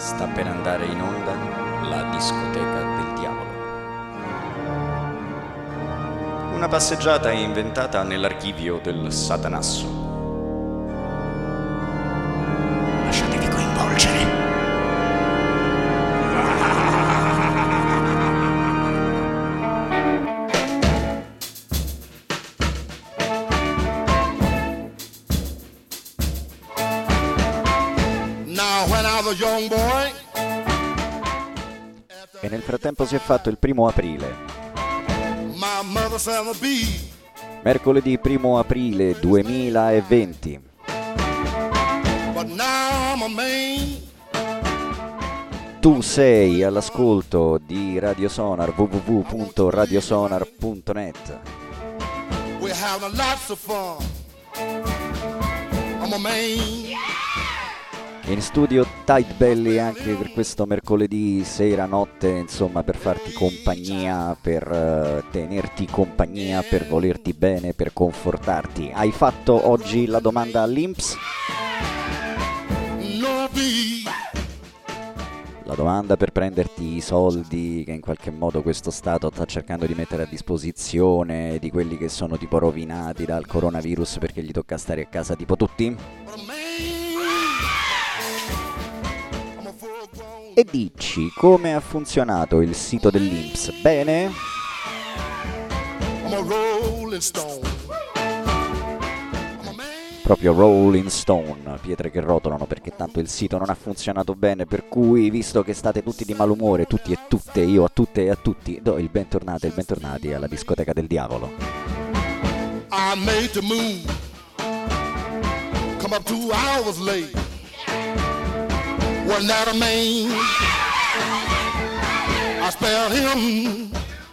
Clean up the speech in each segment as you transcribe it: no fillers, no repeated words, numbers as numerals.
Sta per andare in onda la discoteca del diavolo. Una passeggiata inventata nell'archivio del Satanasso. Lasciatevi coinvolgere. Now when I was a young boy. E nel frattempo si è fatto il 1° aprile. Mercoledì 1° aprile 2020. Tu sei all'ascolto di Radio Sonar, www.radiosonar.net. We're having lots of fun. I'm a man. In studio Tight Belly anche per questo mercoledì sera, notte, insomma, per farti compagnia, per tenerti compagnia, per volerti bene, per confortarti. Hai fatto oggi la domanda all'INPS? La domanda per prenderti i soldi che in qualche modo questo Stato sta cercando di mettere a disposizione di quelli che sono tipo rovinati dal coronavirus perché gli tocca stare a casa tipo tutti? E dici, come ha funzionato il sito dell'INPS? Bene? Proprio Rolling Stone, pietre che rotolano, perché tanto il sito non ha funzionato bene, per cui, visto che state tutti di malumore, tutti e tutte, io a tutte e a tutti, do il bentornato e il bentornati alla discoteca del diavolo. I made the move. Come up 2 hours late. Wasn't that a man? I spared him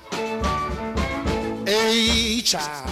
a child.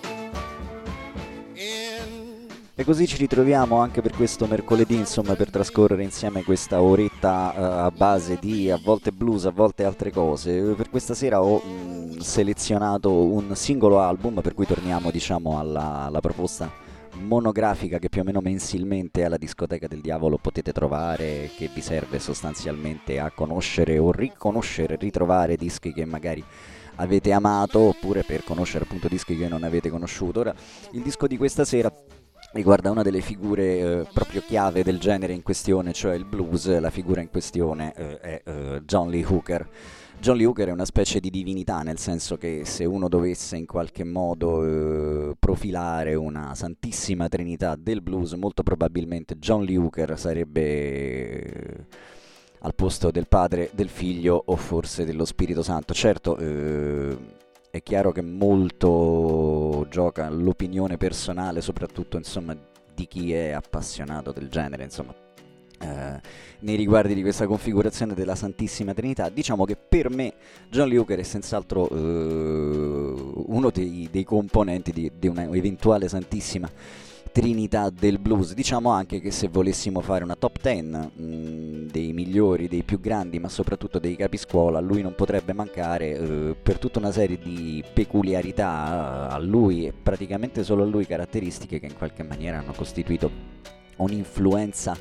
E così ci ritroviamo anche per questo mercoledì, insomma, per trascorrere insieme questa oretta a base di a volte blues, a volte altre cose. Per questa sera ho selezionato un singolo album, per cui torniamo, diciamo, alla proposta monografica che più o meno mensilmente alla discoteca del diavolo potete trovare, che vi serve sostanzialmente a conoscere o riconoscere, ritrovare dischi che magari avete amato, oppure per conoscere appunto dischi che non avete conosciuto. Ora, il disco di questa sera riguarda una delle figure proprio chiave del genere in questione, cioè il blues. La figura in questione è John Lee Hooker. John Lee Hooker è una specie di divinità, nel senso che se uno dovesse in qualche modo profilare una santissima trinità del blues, molto probabilmente John Lee Hooker sarebbe al posto del Padre, del Figlio o forse dello Spirito Santo. Certo, è chiaro che molto gioca l'opinione personale, soprattutto, insomma, di chi è appassionato del genere, insomma. Nei riguardi di questa configurazione della Santissima Trinità, diciamo che per me John Lee Hooker è senz'altro uno dei componenti di una eventuale Santissima Trinità del blues. Diciamo anche che se volessimo fare una top 10 dei migliori, dei più grandi, ma soprattutto dei capiscuola, lui non potrebbe mancare per tutta una serie di peculiarità a lui e praticamente solo a lui caratteristiche che in qualche maniera hanno costituito un'influenza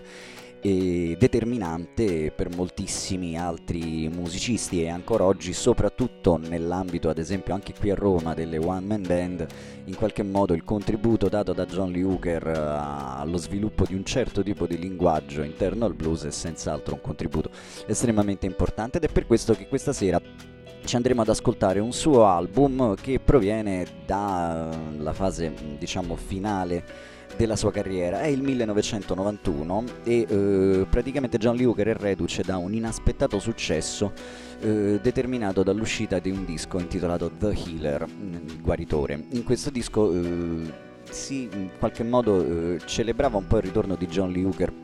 determinante per moltissimi altri musicisti, e ancora oggi, soprattutto nell'ambito ad esempio anche qui a Roma delle one man band, in qualche modo il contributo dato da John Lee Hooker allo sviluppo di un certo tipo di linguaggio interno al blues è senz'altro un contributo estremamente importante, ed è per questo che questa sera ci andremo ad ascoltare un suo album che proviene dalla fase, diciamo, finale della sua carriera. È il 1991 e praticamente John Lee Hooker è reduce da un inaspettato successo determinato dall'uscita di un disco intitolato The Healer, il guaritore. In questo disco si in qualche modo celebrava un po' il ritorno di John Lee Hooker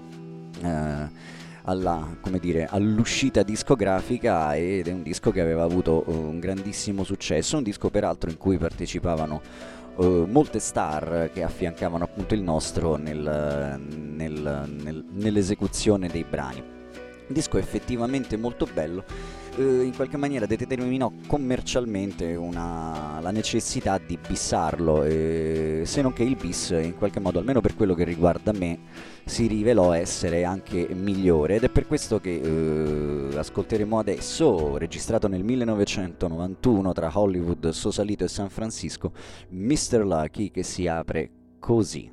all'uscita discografica, ed è un disco che aveva avuto un grandissimo successo, un disco peraltro in cui partecipavano molte star che affiancavano appunto il nostro nell'esecuzione dei brani. Il disco è effettivamente molto bello, in qualche maniera determinò commercialmente la necessità di bissarlo, se non che il bis in qualche modo, almeno per quello che riguarda me, si rivelò essere anche migliore, ed è per questo che ascolteremo adesso, registrato nel 1991 tra Hollywood, Sausalito e San Francisco, Mr. Lucky, che si apre così.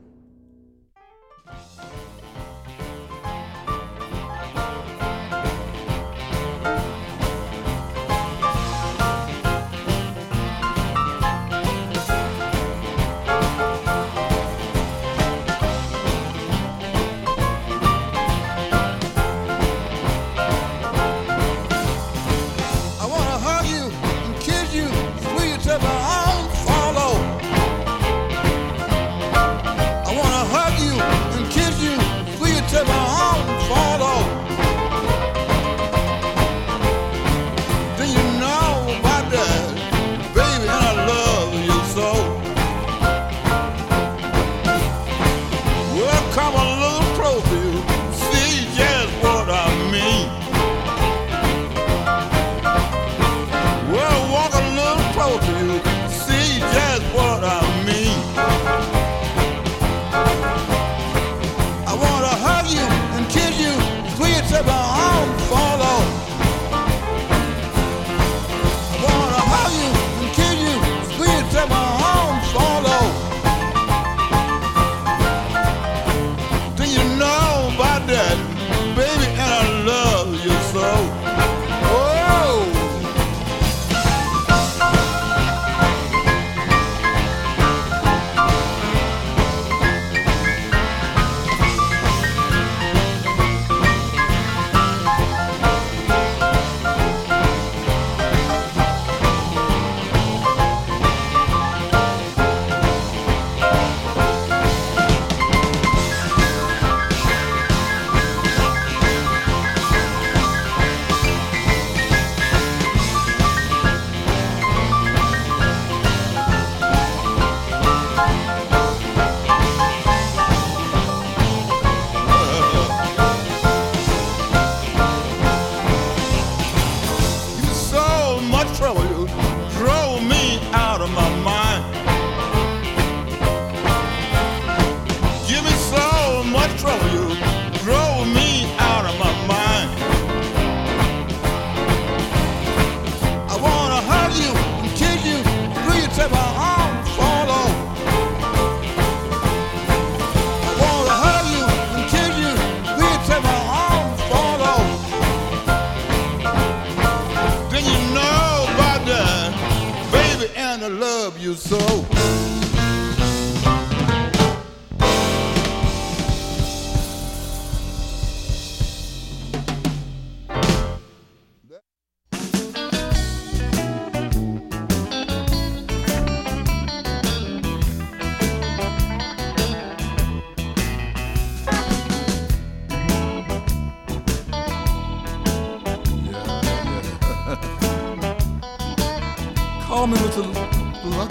Call me with the luck.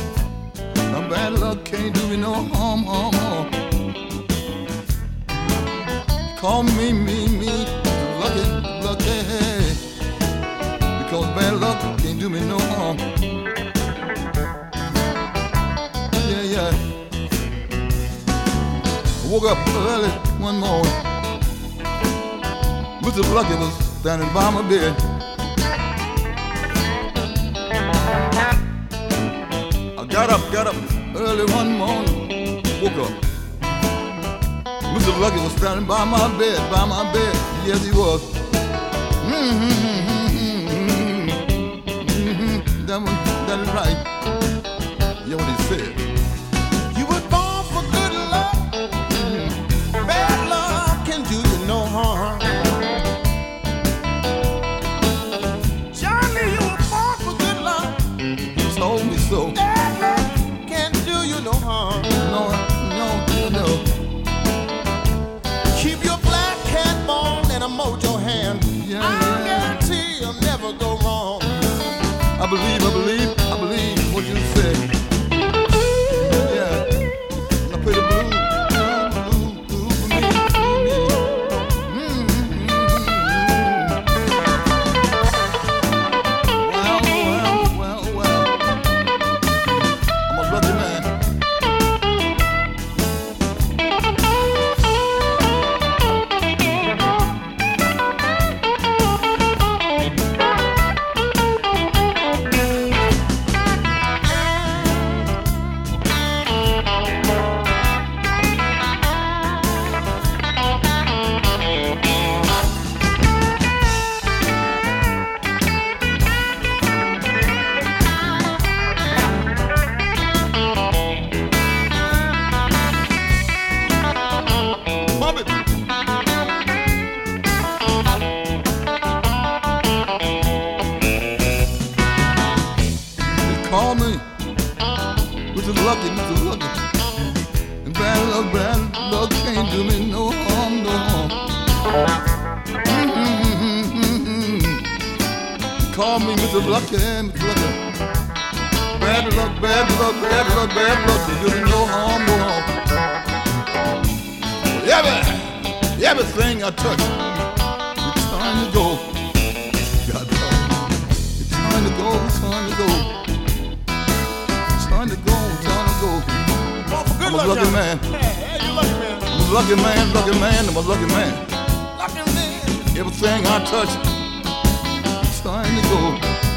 My bad luck can't do me no harm, harm, harm. Call me, lucky, lucky. Because bad luck can't do me no harm. Yeah, yeah. I woke up early one morning. Mr. Lucky was standing by my bed. Got up early one morning, woke up. Mr. Lucky was standing by my bed, yes he was. That's right. Yeah, what he said. You was born for good luck, bad luck can do you no harm. Johnny, you were born for good luck, he told me so. Keep your black hat on and a mojo hand. Yeah, I guarantee you'll never go wrong. I believe what you say. lucky, Mr. Lucky. And bad luck can't do me no harm, no harm. Call me Mr. Lucky, Mr. Lucky. Bad luck, bad luck, bad luck, bad luck can't do me no harm, no harm. Everything I touch, it's time to go. God, it's time to go, it's time to go. It's time to go, it's time to go. Oh, for good I'm a luck, lucky Johnny. man. Hey, you lucky man. I'm a lucky man, lucky man, I'm a lucky man. Lucky man. Everything I touch, it's time to go.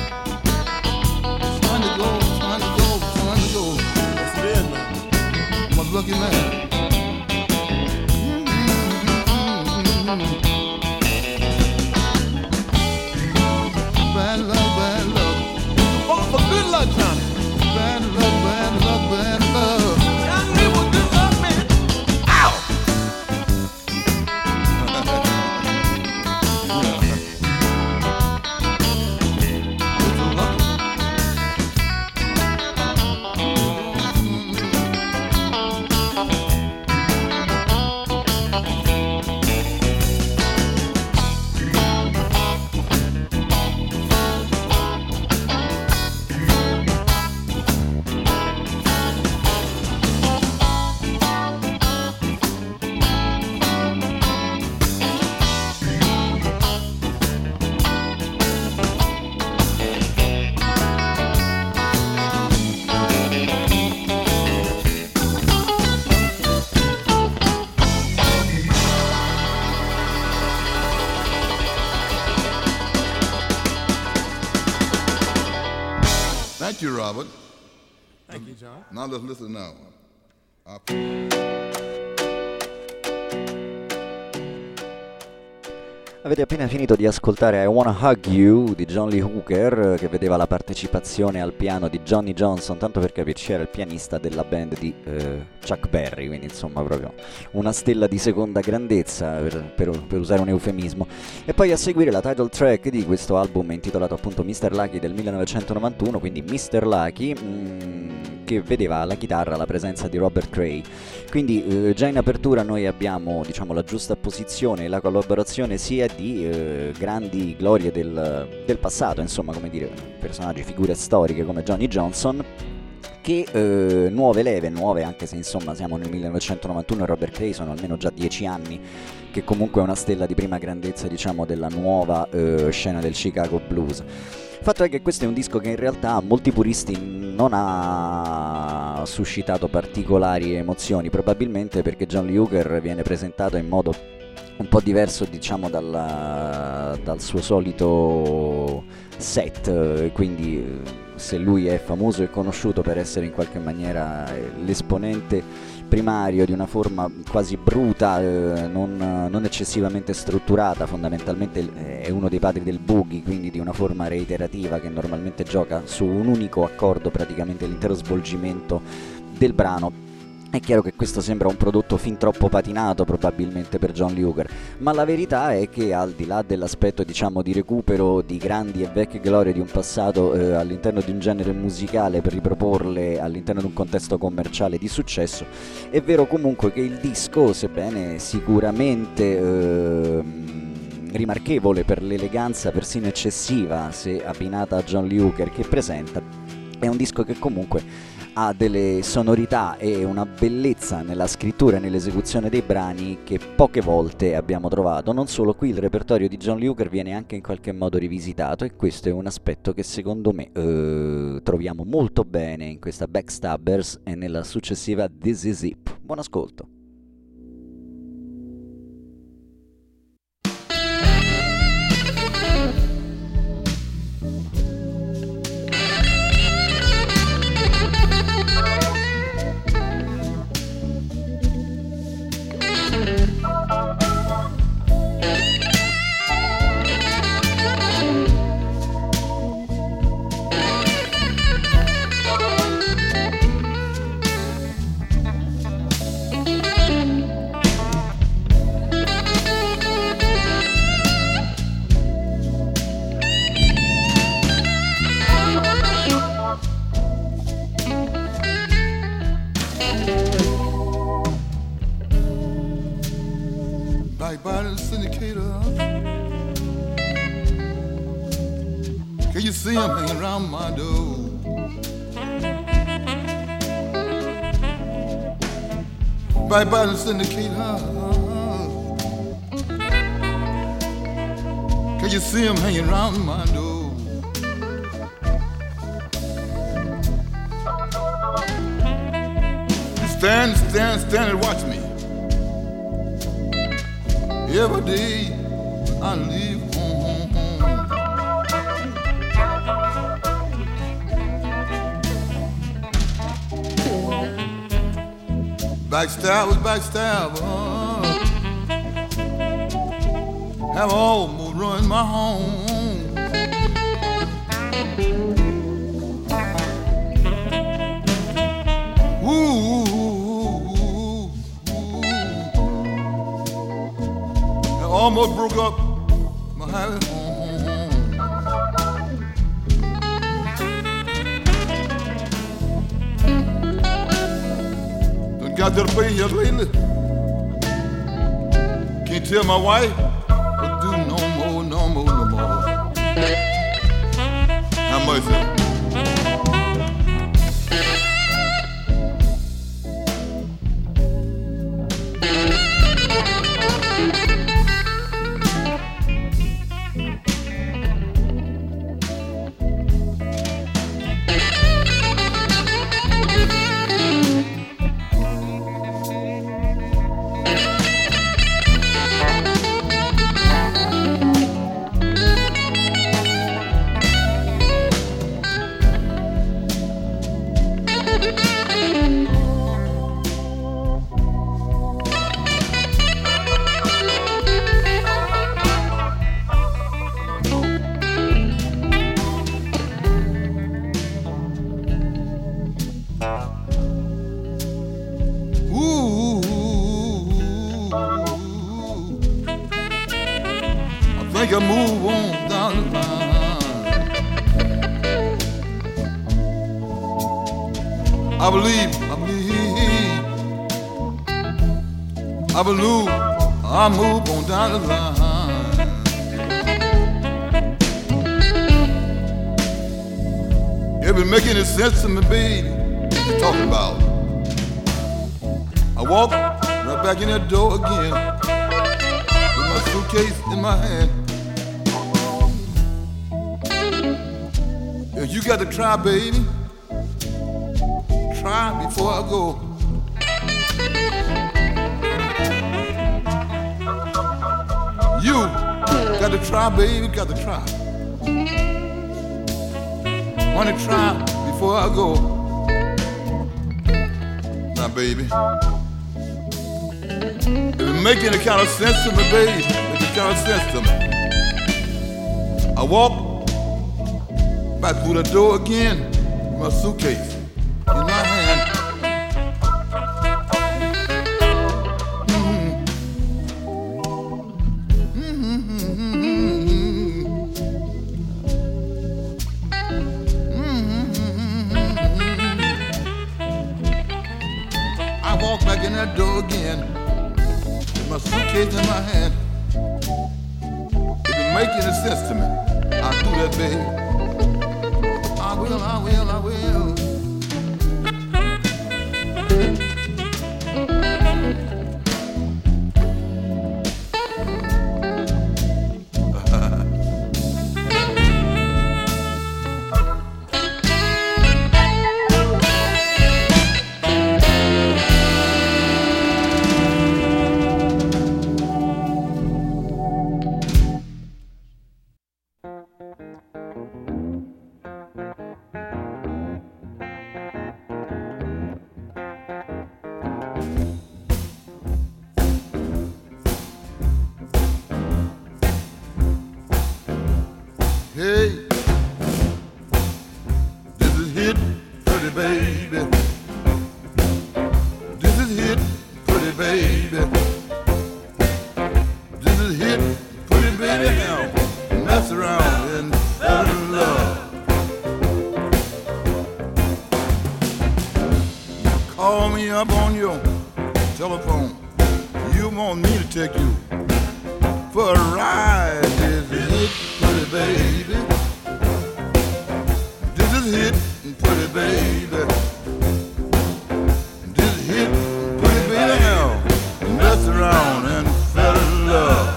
It's time to go, it's time to go, it's time to go. Yes, it is, man. I'm a lucky man. Bad luck, bad luck. Oh, for good luck, Johnny. Bad luck, bad luck, bad luck. Johnny was good luck, man. Ow! Thank you, Robert. Thank you, John. Now let's listen now. Avete appena finito di ascoltare I Wanna Hug You di John Lee Hooker, che vedeva la partecipazione al piano di Johnny Johnson, tanto per capirci era il pianista della band di Chuck Berry, quindi insomma proprio una stella di seconda grandezza per usare un eufemismo. E poi a seguire la title track di questo album intitolato appunto Mr. Lucky del 1991, quindi Mr. Lucky, che vedeva alla chitarra la presenza di Robert Cray. Quindi già in apertura noi abbiamo, diciamo, la giusta posizione e la collaborazione sia di grandi glorie del passato, insomma, come dire, personaggi, figure storiche come Johnny Johnson, che nuove leve, anche se insomma siamo nel 1991 e Robert Cray sono almeno già 10 anni, che comunque è una stella di prima grandezza, diciamo, della nuova scena del Chicago Blues. Il fatto è che questo è un disco che in realtà a molti puristi non ha suscitato particolari emozioni, probabilmente perché John Lee Hooker viene presentato in modo un po' diverso, diciamo, dal suo solito set, quindi se lui è famoso e conosciuto per essere in qualche maniera l'esponente primario di una forma quasi bruta, non eccessivamente strutturata, fondamentalmente è uno dei padri del boogie, quindi di una forma reiterativa che normalmente gioca su un unico accordo praticamente l'intero svolgimento del brano. È chiaro che questo sembra un prodotto fin troppo patinato probabilmente per John Lee Hooker, ma la verità è che al di là dell'aspetto, diciamo, di recupero di grandi e vecchie glorie di un passato all'interno di un genere musicale per riproporle all'interno di un contesto commerciale di successo, è vero comunque che il disco, sebbene sicuramente rimarchevole per l'eleganza persino eccessiva se abbinata a John Lee Hooker che presenta, è un disco che comunque ha delle sonorità e una bellezza nella scrittura e nell'esecuzione dei brani che poche volte abbiamo trovato. Non solo, qui il repertorio di John Lee Hooker viene anche in qualche modo rivisitato e questo è un aspetto che secondo me troviamo molto bene in questa Backstabbers e nella successiva This Is It. Buon ascolto. backbiting syndicator. Can you see him hanging around my door? Backbiting syndicator. Can you see him hanging around my door? Stand and watch me. Every day I leave home. Backstabber. Have almost ruined my home. Almost broke up my happy home. Done got to the place here lately. Can't tell my wife what to do no more. How much is it? Make a move on down the line. I believe I move on down the line. It been making any sense to me, baby. What you talking about? I walk right back in that door again with my suitcase in my hand. If you got to try, baby, try before I go. You got to try, baby, got to try. Want to try before I go. Now, baby, if it make any kind of sense to me, baby, make any kind of sense to me. I walk back through the door again with my suitcase in my hand. I walk back in that door again with my suitcase in my hand. If it make any sense to me, I'll do that, baby. I will. Hey, this is hit, pretty baby. This is hit, pretty baby. This is hit, pretty baby. Now, mess around and fall in love. Call me up on your telephone. You want me to take you for a ride. This is it, pretty baby. This is it, pretty baby. This is it, pretty baby now. Messed around and fell in love.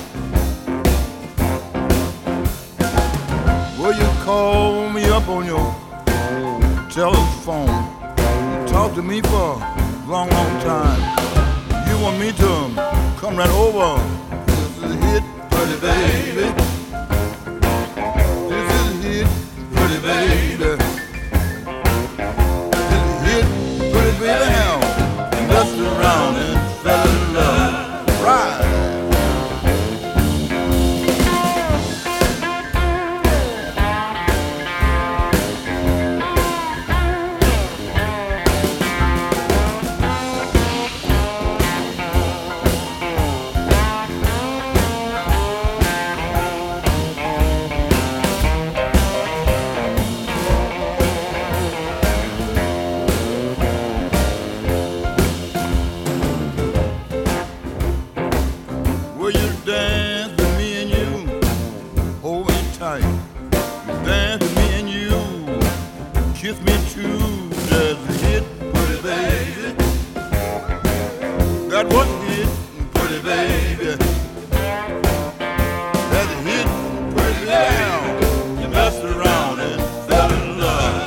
Well, you call me up on your telephone. Talk to me for a long, long time. You want me to come right over. This is it, pretty baby. This is it, pretty baby. This is it, pretty baby now. Messed around and fell in love. Right. Will you dance with me and you? Hold me tight. You dance with me and you. Kiss me too. That's it, pretty baby. That was it, pretty baby. That's it, pretty baby. You messed around and fell in love.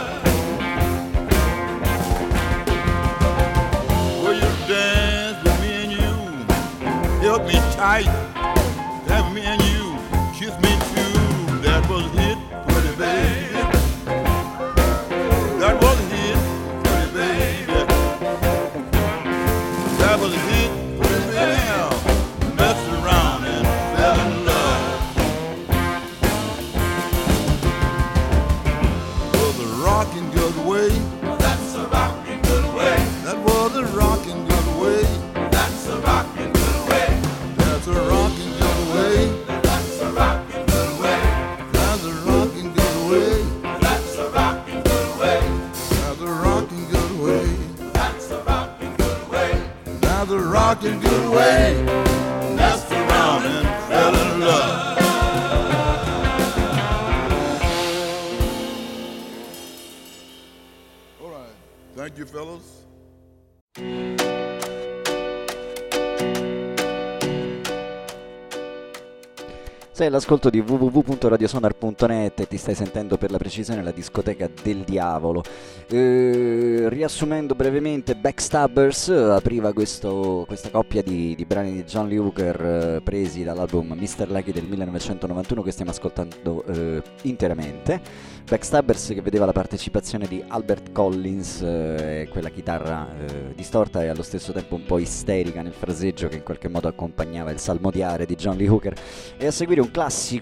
Will you dance with me and you? Help me tight. Have me and you. Kiss me too. That was it, pretty baby. That was it, pretty baby. That was it, pretty baby. Messed around and fell in love. Was a rocking good way. That's a rockin' good way. That was a rocking good way. That's a rockin' good way. That's a rocking good way. That's a rockin' good way. That's a rocking good way. That's a rockin' good way. That's a rocking good way. That's a rockin' good way. That's a rocking good way. Messed around and fell in love. All right. Thank you, fellas. Sei all'ascolto di www.radiosonar.net e ti stai sentendo per la precisione la discoteca del diavolo. Riassumendo brevemente, Backstabbers apriva questa coppia di brani di John Lee Hooker presi dall'album Mr. Lucky del 1991 che stiamo ascoltando interamente. Backstabbers che vedeva la partecipazione di Albert Collins, quella chitarra distorta e allo stesso tempo un po' isterica nel fraseggio che in qualche modo accompagnava il salmodiare di John Lee Hooker, e a seguire un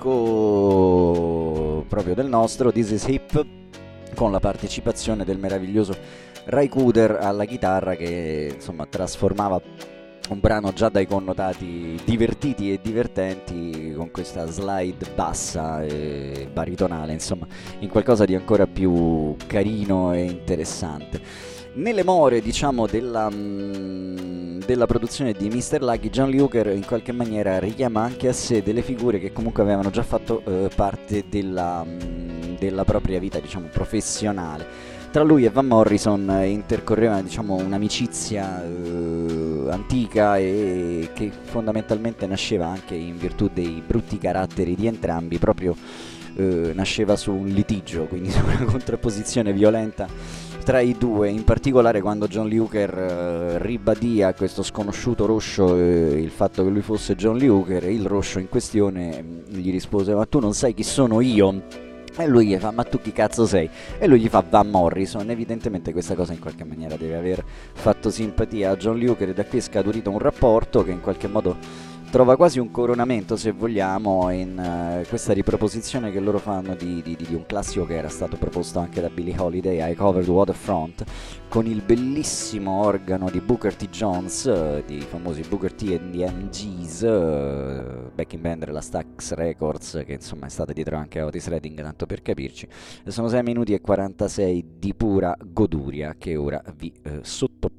classico proprio del nostro, This Is Hip, con la partecipazione del meraviglioso Ray Cooder alla chitarra, che insomma trasformava un brano già dai connotati divertiti e divertenti con questa slide bassa e baritonale, insomma, in qualcosa di ancora più carino e interessante. Nelle more, diciamo, della produzione di Mr. Lucky, John Lee Hooker in qualche maniera richiama anche a sé delle figure che comunque avevano già fatto parte della propria vita, diciamo, professionale. Tra lui e Van Morrison intercorreva, diciamo, un'amicizia antica e che fondamentalmente nasceva anche in virtù dei brutti caratteri di entrambi, proprio nasceva su un litigio, quindi su una contrapposizione violenta tra i due, in particolare quando John Lee Hooker ribadì a questo sconosciuto Roscio il fatto che lui fosse John Lee Hooker, e il Roscio in questione gli rispose: ma tu non sai chi sono io? E lui gli fa: ma tu chi cazzo sei? E lui gli fa: Van Morrison. Evidentemente questa cosa in qualche maniera deve aver fatto simpatia a John Lee Hooker, e da qui è scaturito un rapporto che in qualche modo trova quasi un coronamento, se vogliamo, in questa riproposizione che loro fanno di un classico che era stato proposto anche da Billie Holiday, I Covered Waterfront, con il bellissimo organo di Booker T. Jones, di famosi Booker T and the MGs, backing band della Stax Records, che insomma è stata dietro anche a Otis Redding, tanto per capirci. E sono 6 minuti e 46 di pura goduria che ora vi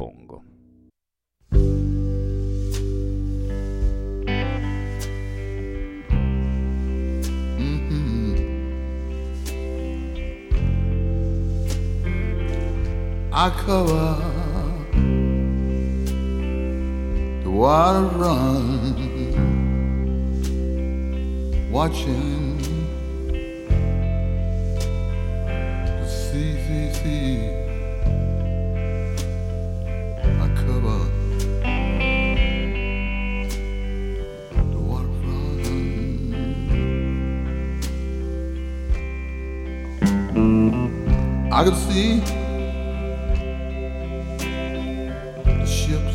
sottopongo. I cover the water run, watching the sea. I cover the water run. I could see the ships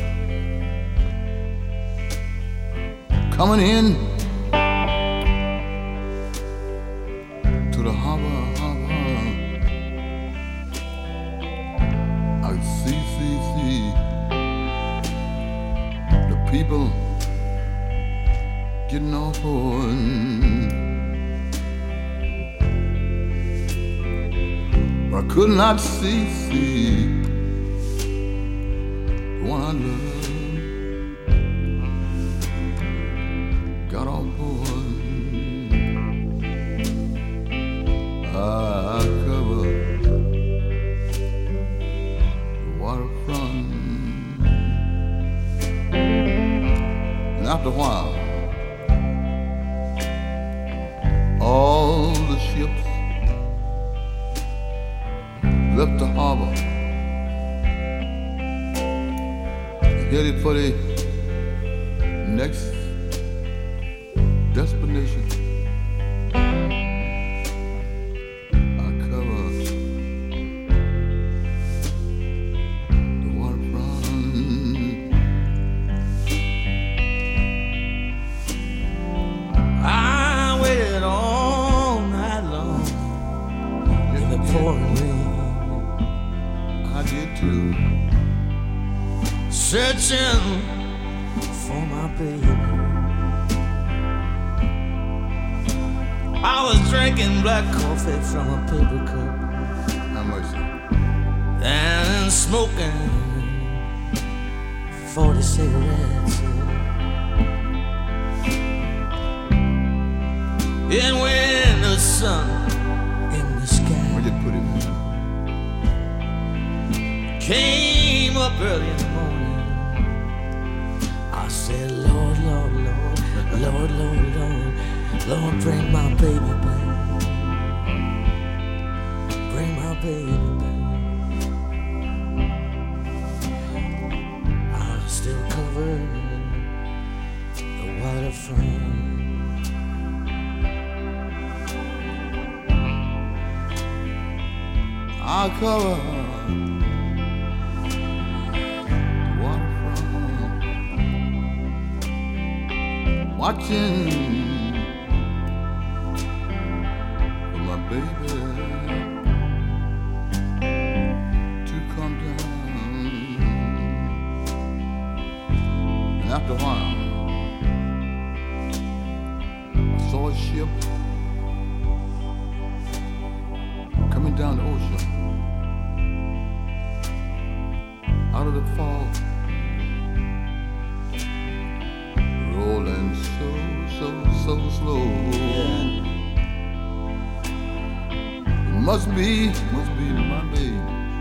coming in to the harbor. I could see the people getting off board. I could not see the one I love got on board. I covered the waterfront, and after a while, all the ships left the harbor, headed for the next destination. I cover the waterfront. I waited all night long in the pouring rain. I did too. Searching for my baby. I was drinking black coffee from a paper cup Have mercy. and smoking 40 cigarettes. And when the sun in the sky Where'd you put it, man? came up early in the morning, I said, Lord, Lord, Lord, Lord, Lord, Lord, Lord, bring my baby back. Bring my baby back. I'm still covered the waterfront. I cover the waterfront, watching for my baby to come down. And after a while, I saw a ship coming down the ocean. Out of the fog, rolling so slow. It must be my baby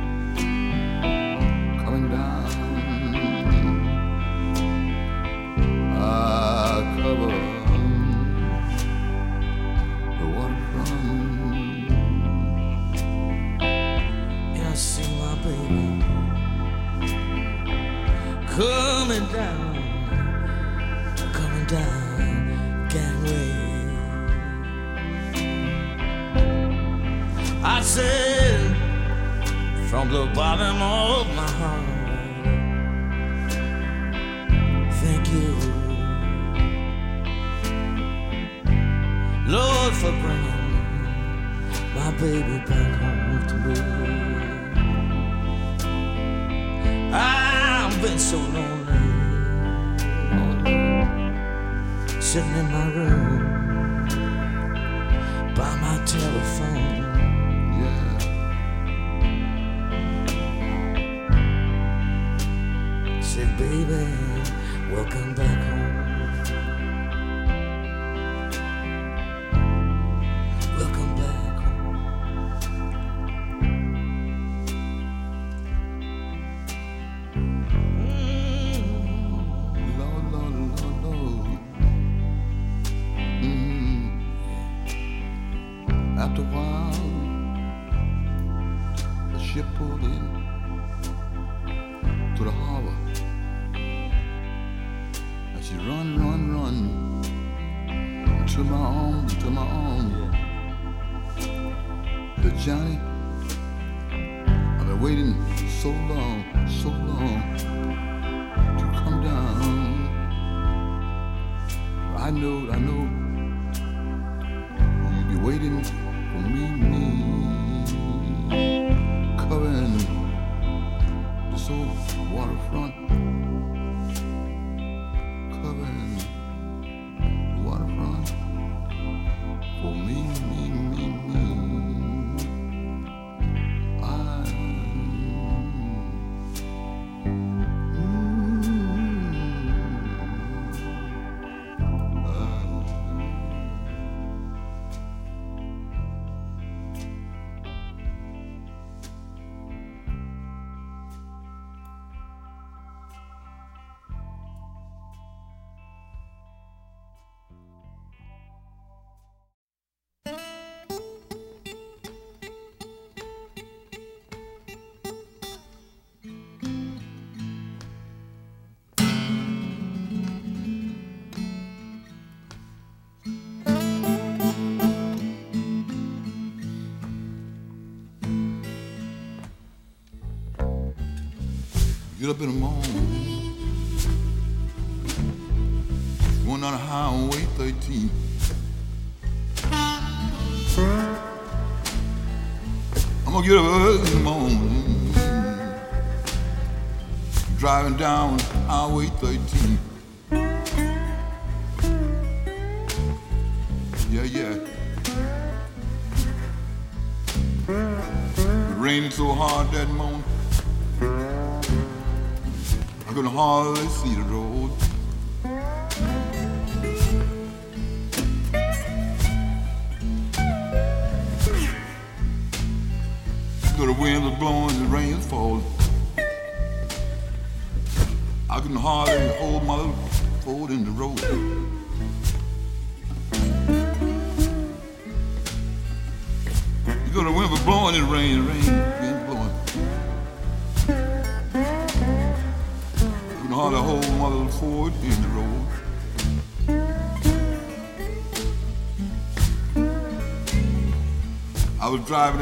coming down. I cover the waterfront. And I see my baby coming down gangway. I said from the bottom of my heart, thank you, Lord, for bringing my baby back home to me. I've been so lonely, sitting in my room by my telephone. Yeah. Said, baby, welcome back home. Welcome back home. pulled in to the harbor. And she run to my arms, The Johnny, I've been waiting so long to come down. I know you'll be waiting for me, covering this old waterfront, covering the waterfront for me. Get up in the morning, going down the highway 13. I'm gonna get up early in the morning, driving down highway 13. Yeah. It raining so hard that morning, I couldn't hardly see the road. The wind was blowing, the rain was falling. I couldn't hardly hold my little foot in the road. The wind was blowing, the rain was blowing. Hardly hold my little foot in the road. I was driving,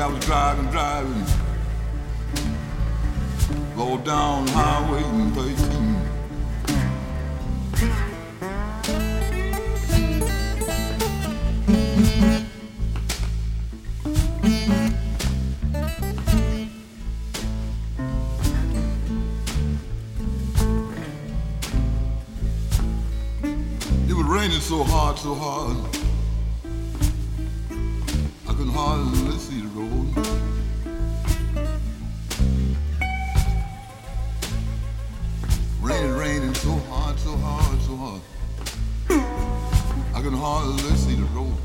go down highway 13. So hard, I couldn't hardly see the road. Raining so hard, I couldn't hardly see the road.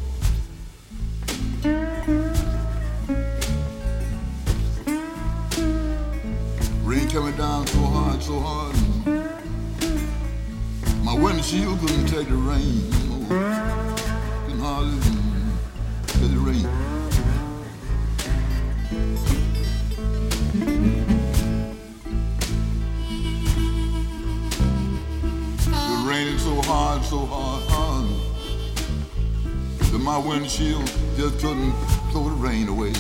Rain coming down so hard. My windshield couldn't take the rain. Couldn't hardly take the rain. It was raining so hard that my windshield just couldn't throw the rain away.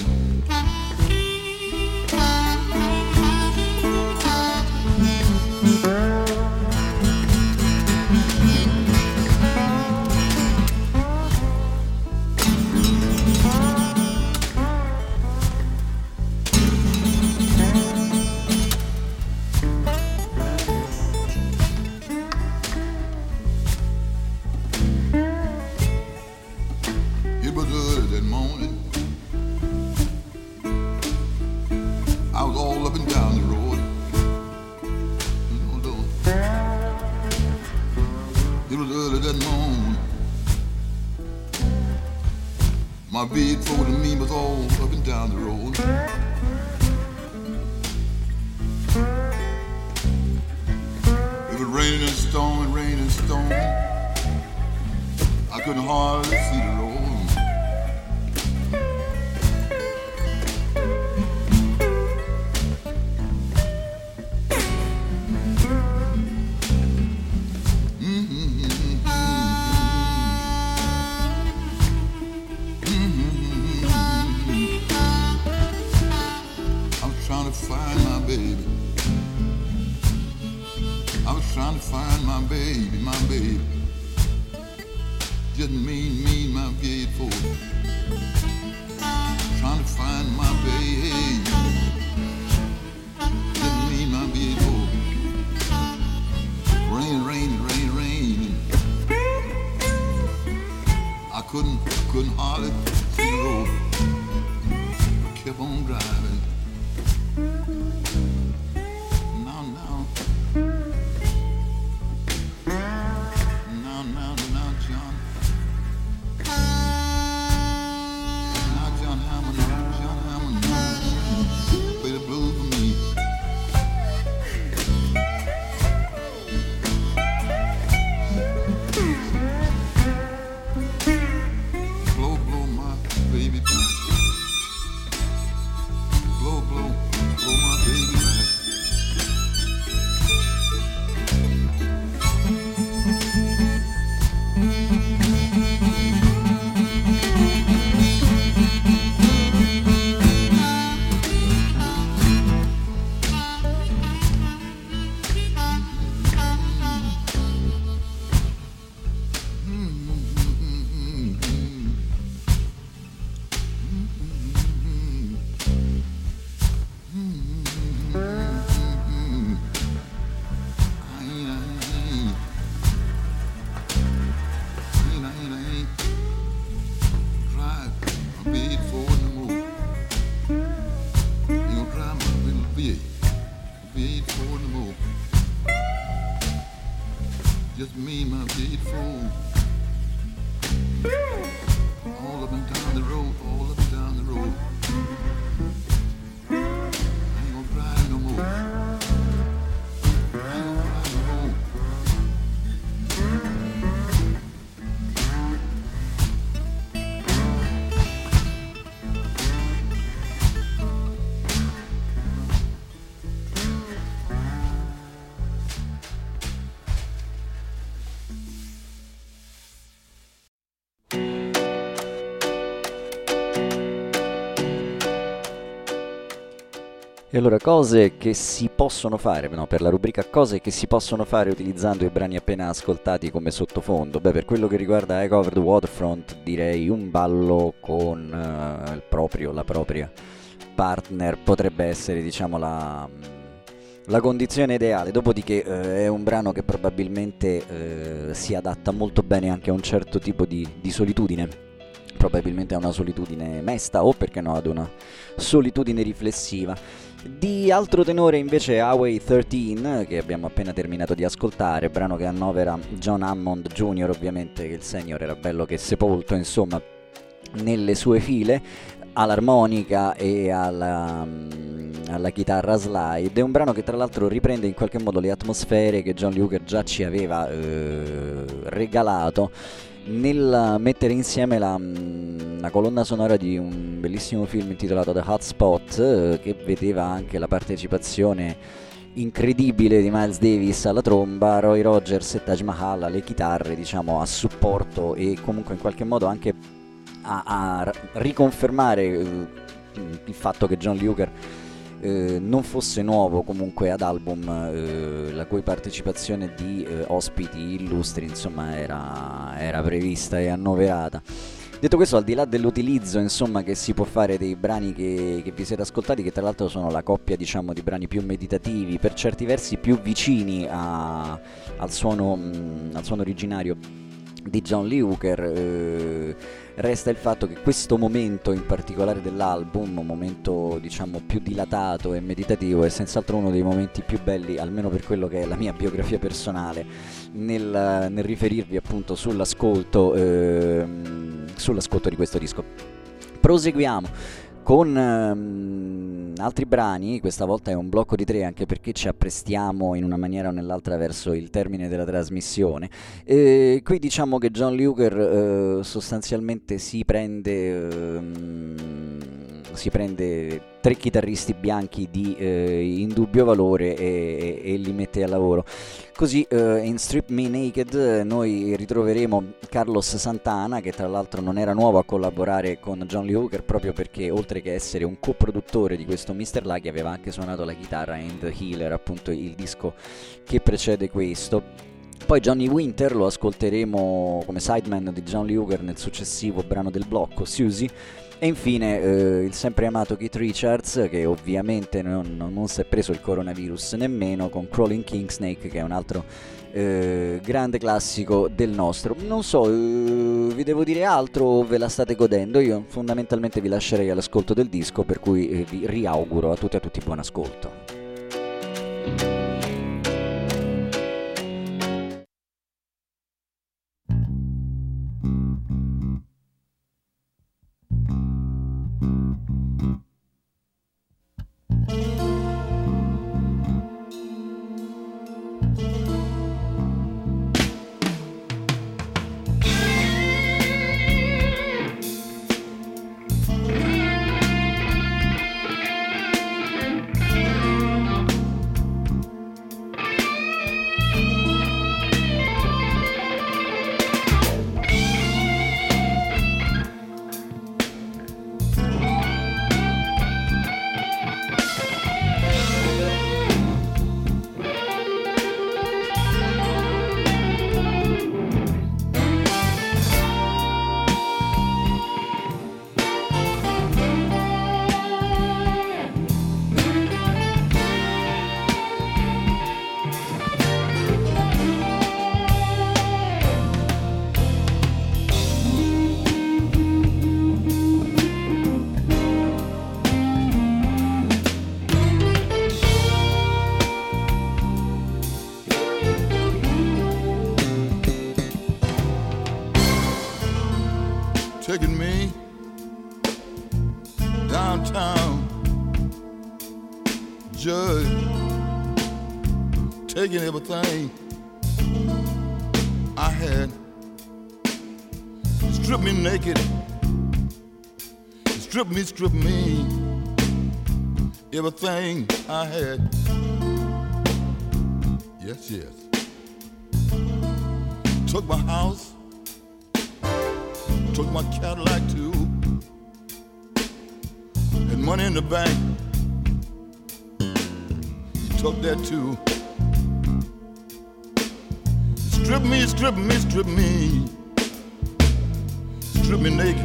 My bed for me was all up and down the road. It was raining and storming. I couldn't hardly see the road. just me, my beautiful. Trying to find my babe. Just me, my beautiful. Rain, rain, rain, rain. I couldn't hardly see the road. Kept on driving. Now, John. Now, John Hammond, play the blues for me. Blow, blow my baby back. Blow, blow, blow my baby back. Just me, my beautiful. All up and down the road, all up and down the road. I ain't gonna drive no more. I ain't gonna drive no more. E allora, cose che si possono fare, no, per la rubrica cose che si possono fare utilizzando i brani appena ascoltati come sottofondo. Beh, per quello che riguarda I Covered Waterfront, direi un ballo con la propria partner potrebbe essere, diciamo, la condizione ideale. Dopodiché è un brano che probabilmente si adatta molto bene anche a un certo tipo di solitudine, probabilmente a una solitudine mesta o, perché no, ad una solitudine riflessiva. Di altro tenore invece Highway 13, che abbiamo appena terminato di ascoltare, brano che annovera John Hammond Jr., ovviamente, che il senior era bello che sepolto, insomma, nelle sue file, all'armonica e alla chitarra slide. È un brano che tra l'altro riprende in qualche modo le atmosfere che John Lee Hooker già ci aveva regalato nel mettere insieme la colonna sonora di un bellissimo film intitolato The Hotspot, che vedeva anche la partecipazione incredibile di Miles Davis alla tromba, Roy Rogers e Taj Mahal alle chitarre, diciamo, a supporto, e comunque in qualche modo anche a riconfermare il fatto che John Lee Hooker non fosse nuovo comunque ad album la cui partecipazione di ospiti illustri, insomma, era prevista e annoverata. Detto questo, al di là dell'utilizzo, insomma, che si può fare dei brani che vi siete ascoltati, che tra l'altro sono la coppia, diciamo, di brani più meditativi, per certi versi più vicini al suono originario di John Lee Hooker, resta il fatto che questo momento in particolare dell'album, un momento, diciamo, più dilatato e meditativo, è senz'altro uno dei momenti più belli, almeno per quello che è la mia biografia personale, nel riferirvi appunto sull'ascolto di questo disco. Proseguiamo con altri brani. Questa volta è un blocco di 3, anche perché ci apprestiamo in una maniera o nell'altra verso il termine della trasmissione. Qui diciamo che John Lee Hooker sostanzialmente si prende 3 chitarristi bianchi di indubbio valore e li mette a lavoro. Così in Strip Me Naked noi ritroveremo Carlos Santana, che tra l'altro non era nuovo a collaborare con John Lee Hooker, proprio perché oltre che essere un coproduttore di questo Mr. Lucky aveva anche suonato la chitarra in The Healer, appunto il disco che precede questo. Poi Johnny Winter lo ascolteremo come sideman di John Lee Hooker nel successivo brano del blocco, Susie. E infine il sempre amato Keith Richards, che ovviamente non si è preso il coronavirus nemmeno, con Crawling Kingsnake, che è un altro grande classico del nostro. Non so, vi devo dire altro o ve la state godendo? Io fondamentalmente vi lascerei all'ascolto del disco, per cui vi riauguro a tutti e a tutti buon ascolto. Taking me downtown, judge, taking everything I had, stripped me naked, stripped me, everything I had. Yes, yes. Took my house, took my Cadillac too, had money in the bank, he took that too. Strip me, strip me, strip me, strip me naked,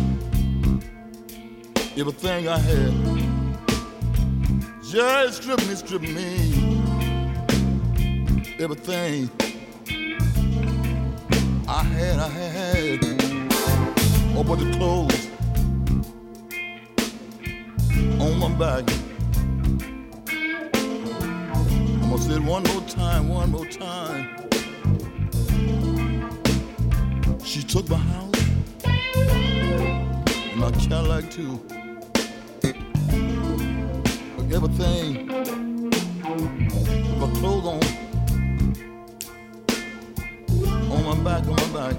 everything I had. Just strip me, everything I had. Oh, but the clothes on my back. I'm gonna say it one more time. She took my house, my Cadillac too. Took everything, put my clothes on my back.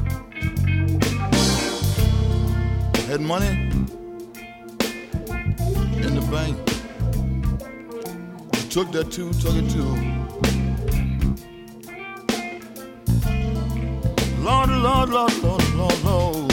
Had money in the bank. Took that too, took it too. Lord, Lord, Lord, Lord, Lord, Lord.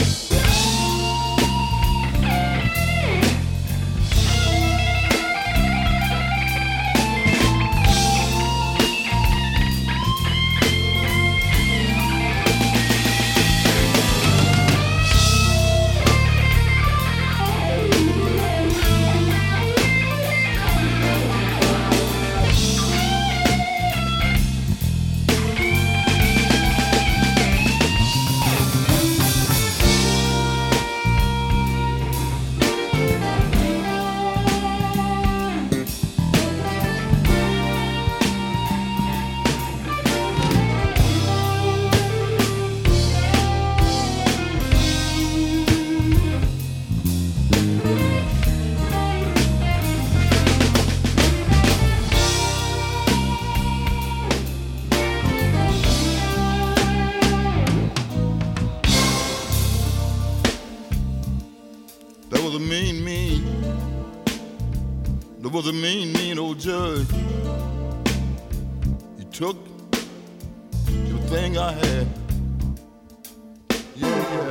There was a mean old judge. He took everything I had. Yeah.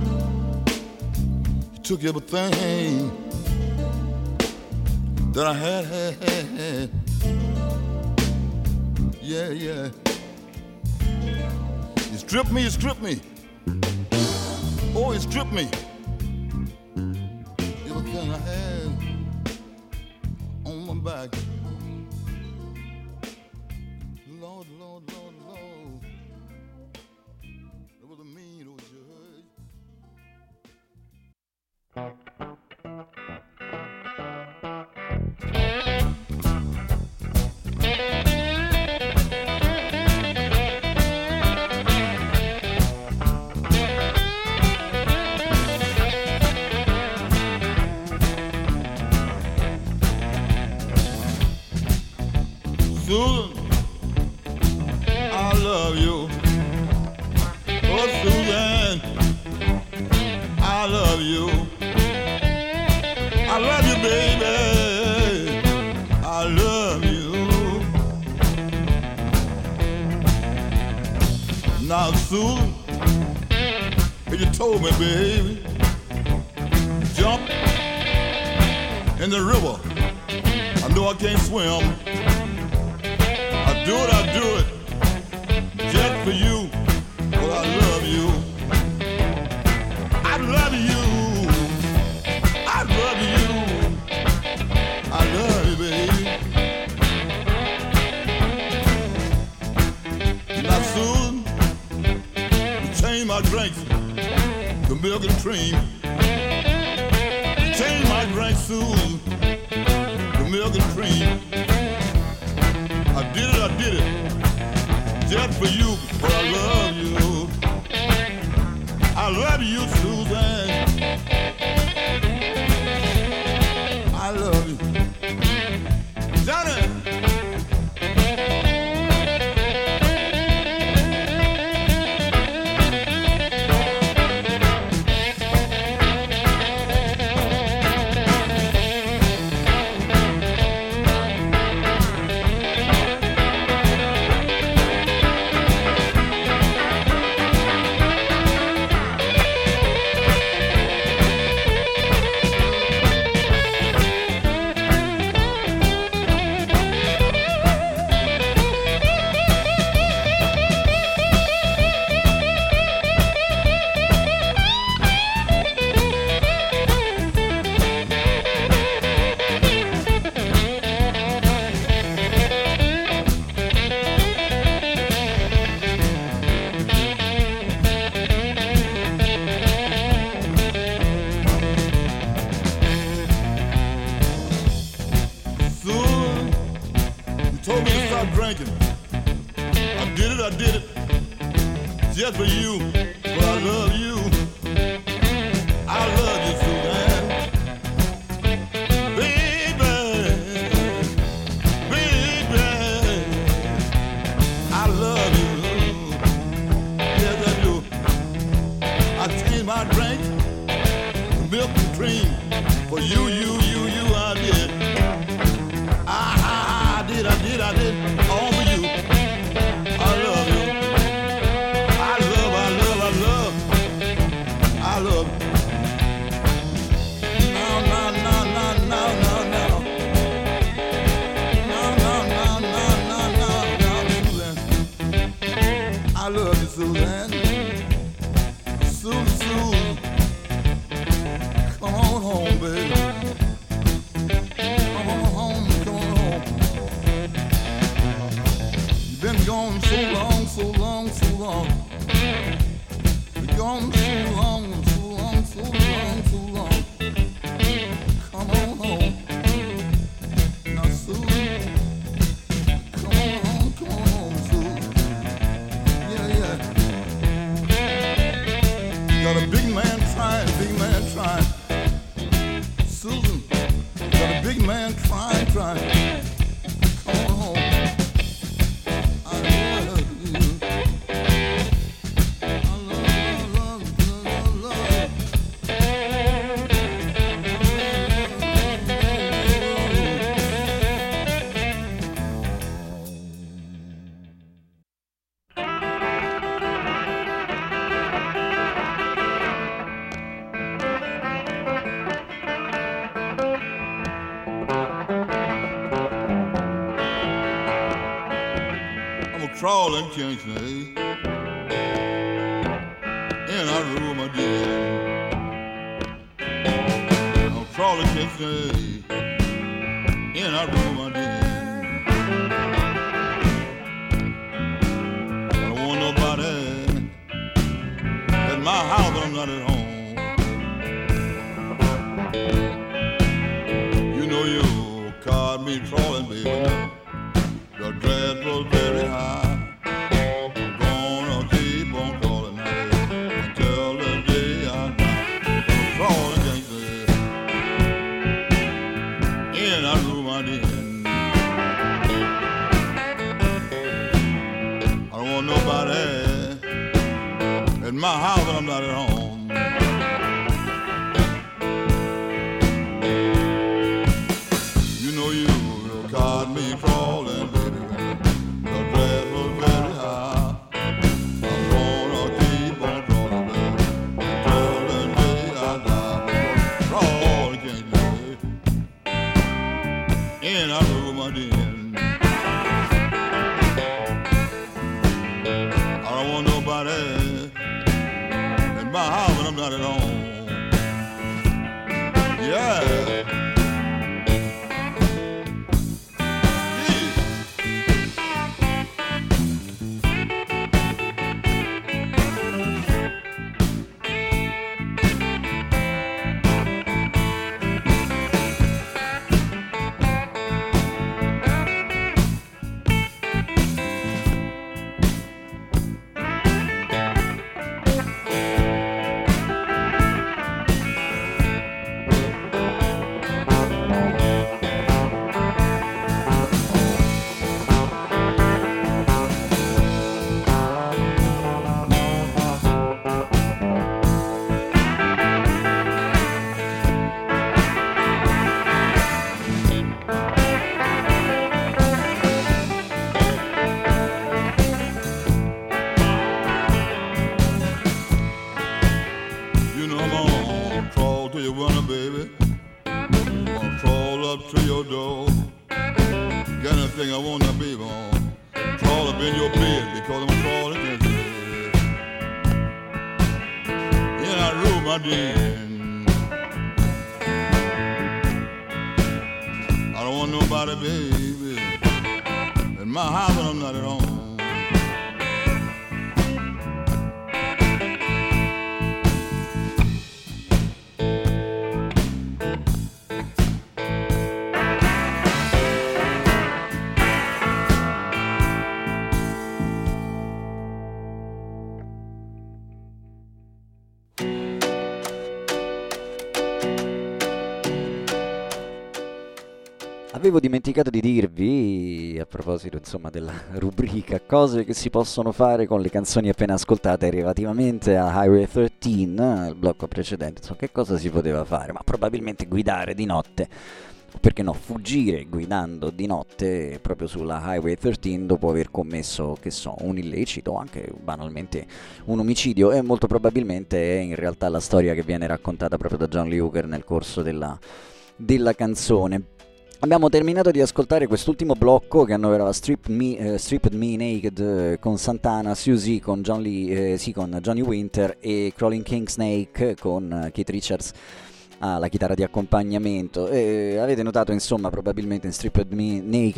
He took everything that I had. Yeah. Strip me, strip me. Oh, he stripped me. Everything I had on my back. Lord, Lord, Lord, Lord. That was a mean old judge. Susan, I love you. Oh, Susan, I love you. I love you, baby. I love you. Now, Susan, if you told me, baby, jump in the river. I know I can't swim. I do it just for you, but I love you. I love you. I love you. I love you, baby. Now, Susan, you change my drinks to milk and cream. You change my drinks, Susan, to milk and cream. I did it, just for you, but I love you. I love you, Susan. I love you. Johnny! Drinking. I did it, just for you, but I love you. I love you, Susan. Baby, baby, I love you. Yes, I do. I changed my drink to milk and cream for you, I did. I did. All for you. I love you. I love. I love. No. I love you, Susan. Susan. Come on home, baby. Been gone so long. Been gone so long. Come on home. Now, Susan. Come on home, Susan. Yeah. Got a big man trying. Susan, got a big man trying. Come on home. Crawling, Kingston, in our room again. I'm crawling kitchen in our room again. I don't want nobody at my house when I'm not at home. You know you caught me crawling, baby. The grass was very high. In my house when I'm not at home. You know you caught me crawling, baby. The grass was very high. I'm gonna keep on crawling, baby, until the day I die. Crawling, can't you? In our room again. I don't want nobody my house when I'm not at home. Yeah. Avevo dimenticato di dirvi, a proposito insomma della rubrica, cose che si possono fare con le canzoni appena ascoltate relativamente a Highway 13, il blocco precedente, insomma che cosa si poteva fare? Ma probabilmente guidare di notte, o perché no, fuggire guidando di notte proprio sulla Highway 13 dopo aver commesso, che so, un illecito o anche banalmente un omicidio, e molto probabilmente è in realtà la storia che viene raccontata proprio da John Lee Hooker nel corso della canzone. Abbiamo terminato di ascoltare quest'ultimo blocco che annoverava Stripped Me Naked con Santana, Susie con Johnny Winter e Crawling King Snake con Keith Richards alla chitarra di accompagnamento. Avete notato insomma probabilmente in Stripped Me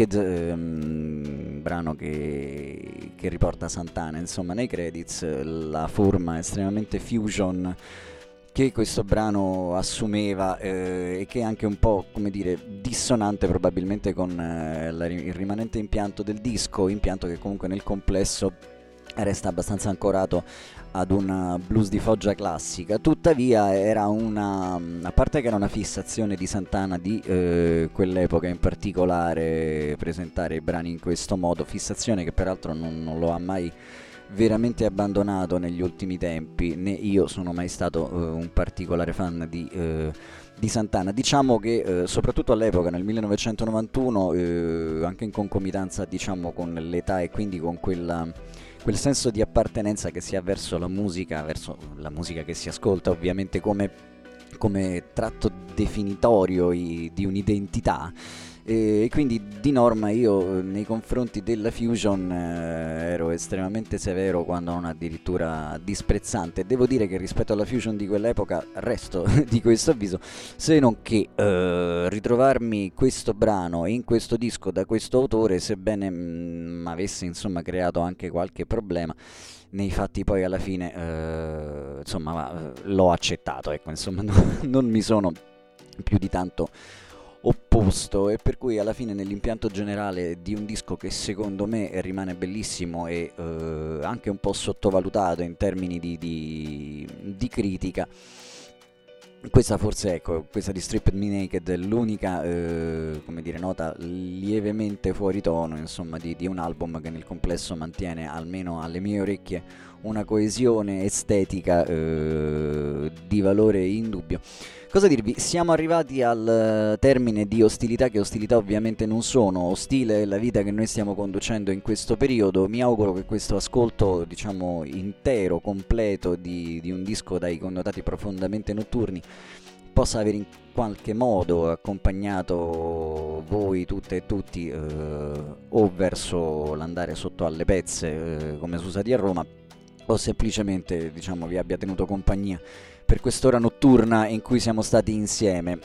Naked, brano che riporta Santana insomma nei credits, la forma estremamente fusion che questo brano assumeva e che è anche un po', come dire, dissonante probabilmente con il rimanente impianto del disco, impianto che comunque nel complesso resta abbastanza ancorato ad una blues di foggia classica. Tuttavia era a parte che era una fissazione di Santana di quell'epoca in particolare presentare i brani in questo modo, fissazione che peraltro non lo ha mai veramente abbandonato negli ultimi tempi, né io sono mai stato un particolare fan di Santana. Diciamo che soprattutto all'epoca, nel 1991, anche in concomitanza diciamo con l'età e quindi con quel senso di appartenenza che si ha verso la musica che si ascolta ovviamente come tratto definitorio di un'identità, e quindi di norma io nei confronti della Fusion ero estremamente severo, quando non addirittura disprezzante. Devo dire che rispetto alla Fusion di quell'epoca resto di questo avviso, se non che ritrovarmi questo brano in questo disco da questo autore, sebbene avesse insomma creato anche qualche problema, nei fatti poi alla fine insomma l'ho accettato, ecco, insomma non mi sono più di tanto opposto, e per cui alla fine nell'impianto generale di un disco che secondo me rimane bellissimo e anche un po' sottovalutato in termini di critica, questa forse, ecco, questa di Stripped Me Naked è l'unica come dire, nota lievemente fuori tono, insomma, di un album che nel complesso mantiene, almeno alle mie orecchie, una coesione estetica di valore indubbio. Cosa dirvi? Siamo arrivati al termine di Ostilità, che ostilità ovviamente non sono. Ostile è la vita che noi stiamo conducendo in questo periodo. Mi auguro che questo ascolto, diciamo, intero, completo di un disco dai connotati profondamente notturni possa aver in qualche modo accompagnato voi tutte e tutti o verso l'andare sotto alle pezze, come si usa a Roma, o semplicemente, diciamo, vi abbia tenuto compagnia per quest'ora notturna in cui siamo stati insieme.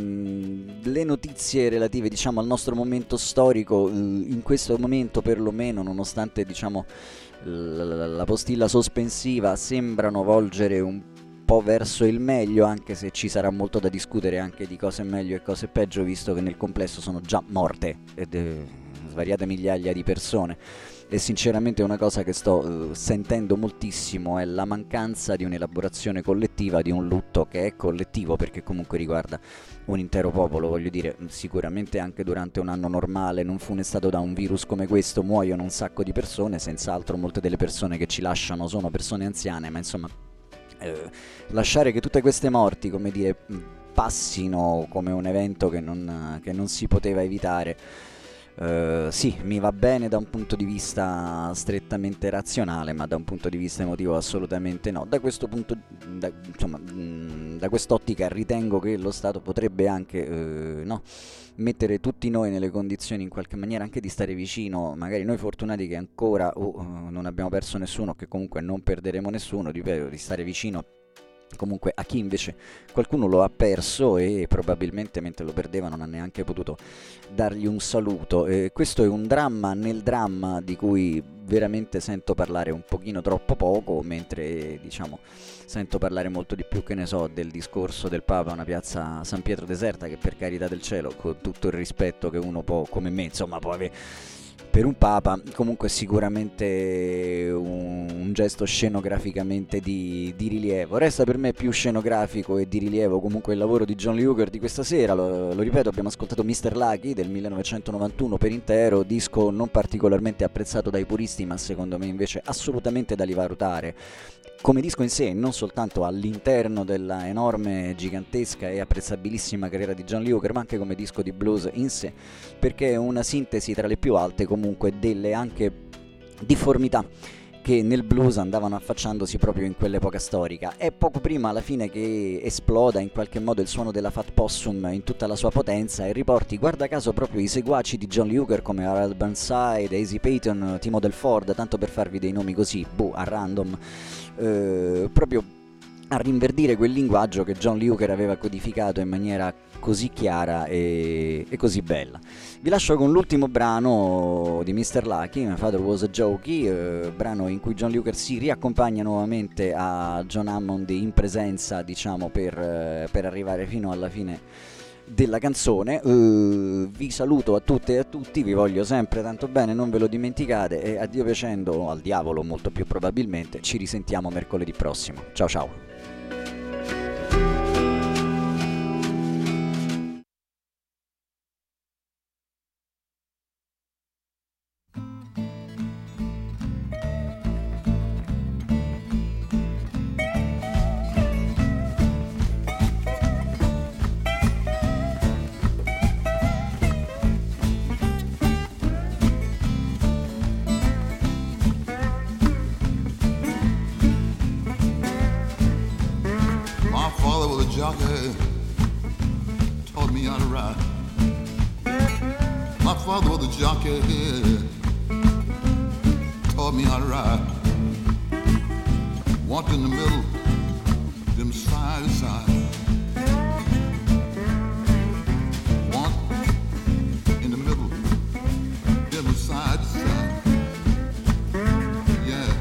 Le notizie relative, diciamo, al nostro momento storico, in questo momento perlomeno, nonostante, diciamo, la postilla sospensiva, sembrano volgere un po' verso il meglio, anche se ci sarà molto da discutere anche di cose meglio e cose peggio, visto che nel complesso sono già morte svariate migliaia di persone. E sinceramente una cosa che sto sentendo moltissimo è la mancanza di un'elaborazione collettiva di un lutto che è collettivo, perché comunque riguarda un intero popolo. Voglio dire, sicuramente anche durante un anno normale non funestato da un virus come questo muoiono un sacco di persone, senz'altro molte delle persone che ci lasciano sono persone anziane, ma insomma lasciare che tutte queste morti, come dire, passino come un evento che non si poteva evitare, sì, mi va bene da un punto di vista strettamente razionale, ma da un punto di vista emotivo assolutamente no. Da questo punto, da quest'ottica ritengo che lo Stato potrebbe anche mettere tutti noi nelle condizioni in qualche maniera anche di stare vicino, magari noi fortunati che ancora non abbiamo perso nessuno, che comunque non perderemo nessuno, ripeto, di stare vicino comunque a chi invece qualcuno lo ha perso e probabilmente mentre lo perdeva non ha neanche potuto dargli un saluto. Questo è un dramma nel dramma di cui veramente sento parlare un pochino troppo poco, mentre, diciamo, sento parlare molto di più, che ne so, del discorso del Papa a una piazza San Pietro deserta, che per carità del cielo, con tutto il rispetto che uno può, come me, insomma, può avere per un Papa, comunque sicuramente un gesto scenograficamente di rilievo. Resta per me più scenografico e di rilievo comunque il lavoro di John Lee Hooker di questa sera. Lo ripeto, abbiamo ascoltato Mr. Lucky del 1991 per intero, disco non particolarmente apprezzato dai puristi, ma secondo me invece assolutamente da rivalutare come disco in sé, non soltanto all'interno della enorme, gigantesca e apprezzabilissima carriera di John Lee Hooker, ma anche come disco di blues in sé, perché è una sintesi tra le più alte comunque delle anche difformità che nel blues andavano affacciandosi proprio in quell'epoca storica. È poco prima alla fine che esploda in qualche modo il suono della Fat Possum in tutta la sua potenza e riporti guarda caso proprio i seguaci di John Lee Hooker come Harold Burnside, Daisy Payton, Timo Del Ford, tanto per farvi dei nomi così, a random, proprio a rinverdire quel linguaggio che John Lee Hooker aveva codificato in maniera così chiara e così bella. Vi lascio con l'ultimo brano di Mr. Lucky, My Father Was a Jokey, brano in cui John Lee Hooker si riaccompagna nuovamente a John Hammond in presenza, diciamo, per arrivare fino alla fine della canzone. Vi saluto a tutte e a tutti, vi voglio sempre tanto bene, non ve lo dimenticate, e a Dio piacendo, o al diavolo molto più probabilmente, ci risentiamo mercoledì prossimo. Ciao ciao. Jockey taught me how to ride. father was a jockey, taught me how to ride. Walked in the middle, them side to side. Walked in the middle, them side to side. Yeah.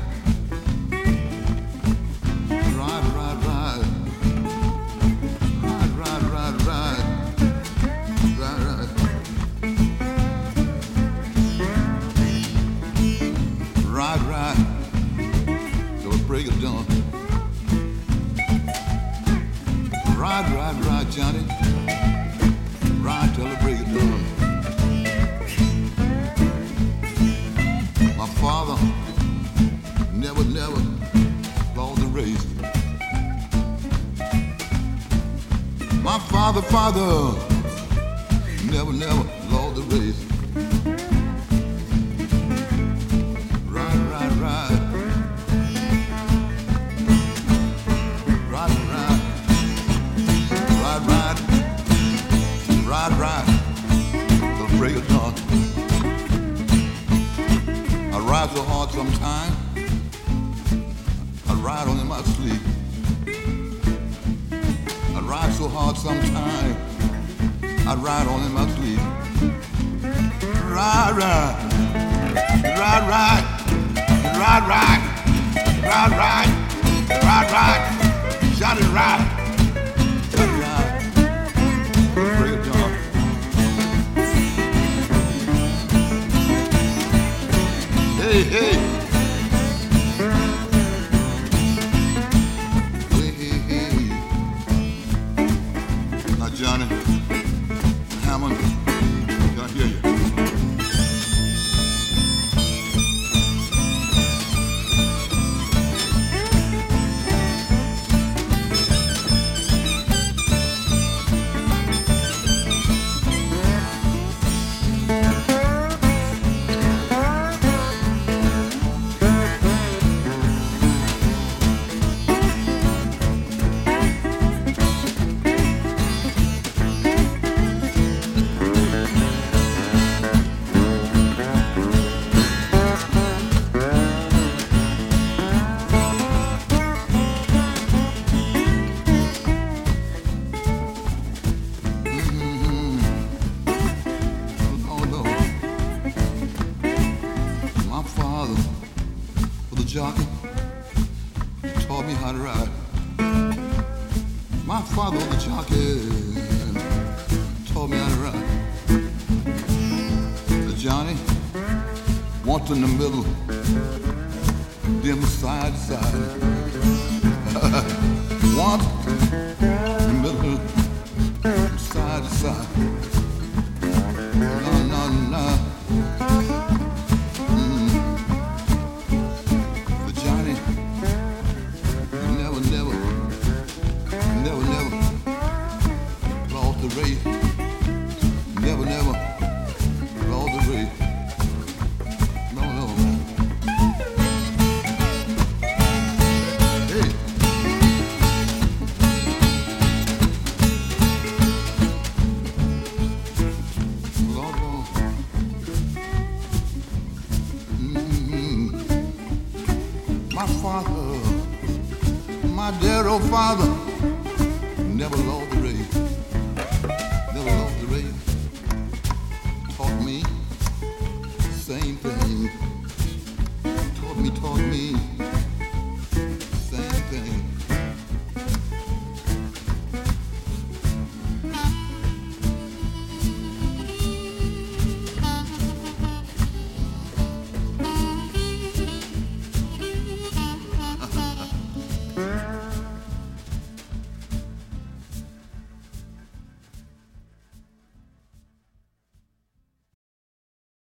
Ride, ride, ride. Ride, ride, ride, ride. Ride, ride. Ride, ride. Till the break of dawn. Ride, ride, ride, Johnny. Ride till the break of dawn. My father never lost a race. My father never lost a race. Ride, ride, ride. Ride, ride. Ride, ride. Ride, ride. Till the break of dawn. I ride so hard sometimes. I ride on in my sleep. I ride so hard sometimes. I ride on in my sleep. Ride, ride. Ride, ride. Ride, ride. Ride, ride. Ride, ride. Johnny, ride. Johnny, ride. Break it down. Hey, hey. Hey, hey, hey. Now, Johnny, Hammond, can I hear you? Oh no, my father was a jockey. He taught me how to ride. My father was a jockey. Taught me how to ride. The Johnny walked in the middle, then side to side. Walked in the middle, side to side. No, no, no. But Johnny, never lost the race. Never lost the race. No, no. Hey. Lord, Lord. My father, my dear old father, never lost the race. Never lost the race. Taught me the same thing. Taught me